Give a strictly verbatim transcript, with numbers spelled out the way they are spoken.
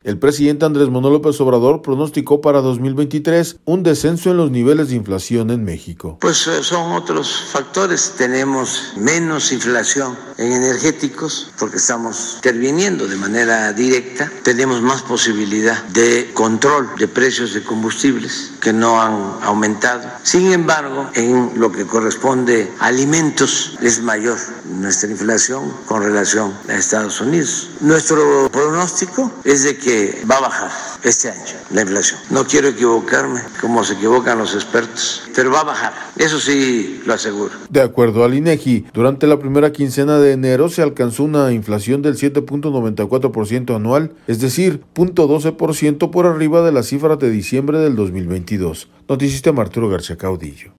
El presidente Andrés Manuel López Obrador pronosticó para dos mil veintitrés un descenso en los niveles de inflación en México. Pues son otros factores. Tenemos menos inflación en energéticos porque estamos interviniendo de manera directa. Tenemos más posibilidad de control de precios de combustibles que no han aumentado. Sin embargo, en lo que corresponde a alimentos es mayor nuestra inflación con relación a Estados Unidos. Nuestro pronóstico es de que va a bajar este año la inflación. No quiero equivocarme como se equivocan los expertos, pero va a bajar. Eso sí lo aseguro. De acuerdo al INEGI, durante la primera quincena de enero se alcanzó una inflación del siete punto noventa y cuatro por ciento anual, es decir, cero punto doce por ciento por arriba de las cifras de diciembre del dos mil veintidós. Noticista Arturo García Caudillo.